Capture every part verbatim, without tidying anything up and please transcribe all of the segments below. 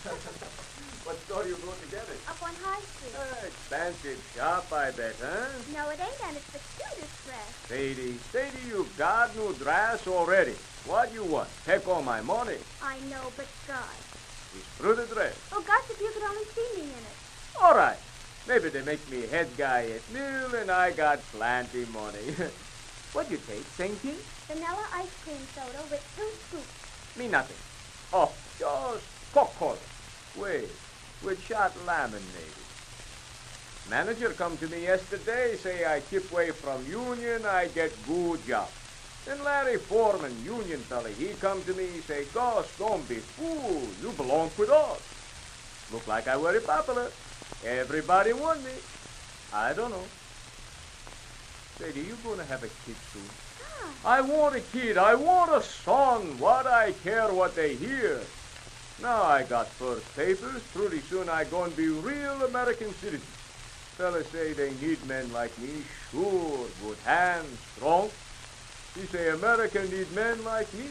What store you go together? Up on High Street. Uh, expensive shop, I bet, huh? No, it ain't, and it's the cutest dress. Sadie, Sadie, you got new dress already. What you want? Take all my money. I know, but God. It's through the dress. Oh, gosh, if you could only see me in it. All right. Maybe they make me head guy at Mill, and I got plenty money. What you take? Same thing? Vanilla ice cream soda with two scoops. Me nothing. Oh, just Coca-Cola. Wait, with shot lemonade. Manager come to me yesterday, say I keep away from union, I get good job. Then Larry Foreman, union fella, he come to me, say, Gosh, don't be fool, you belong with us. Look like I very popular. Everybody want me. I don't know. Sadie, you gonna have a kid soon? Ah. I want a kid. I want a son. What I care what they hear. Now I got first papers. Pretty soon I gonna be real American citizen. Fellas say they need men like me. Sure, good hands, strong. He say America need men like me.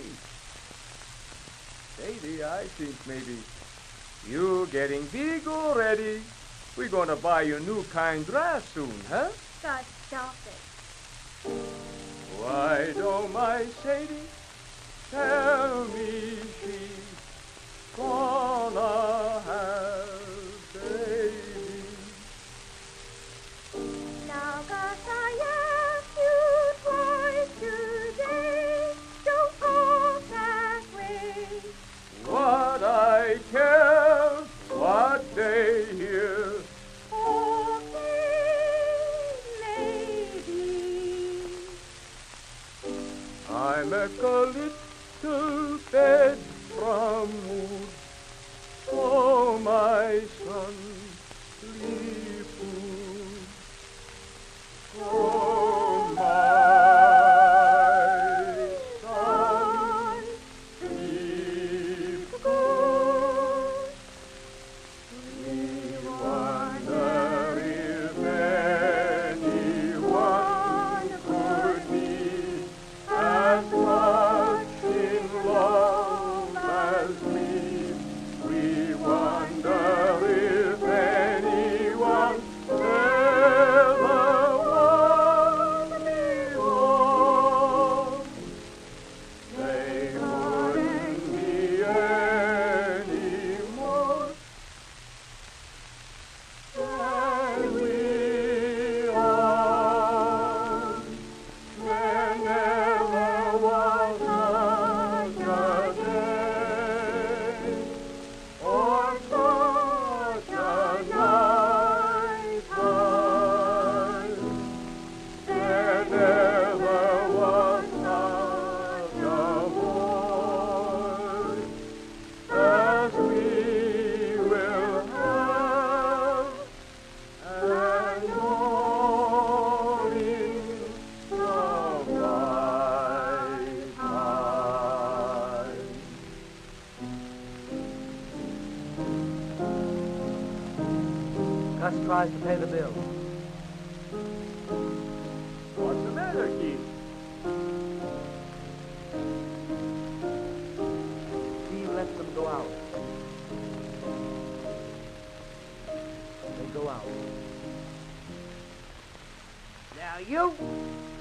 Sadie, I think maybe you getting big already. We're gonna buy you new kind dress soon, huh? God, stop it. Why don't my Sadie tell me she's gonna have baby? Now, gosh, I ask you twice today, don't go that way. What I care, what they hear. I make a little bed from wood, oh my son, sleep good. Oh my son, sleep good. We wonder if anyone could be as much in love as me. We wonder if anyone ever was before. They couldn't be any more than we are. There never was such a day, or such a night time. There never was such a boy as we will have, and all in the right time. Gus tries to pay the bill. What's the matter, kid? Steve lets them go out. They go out. Now you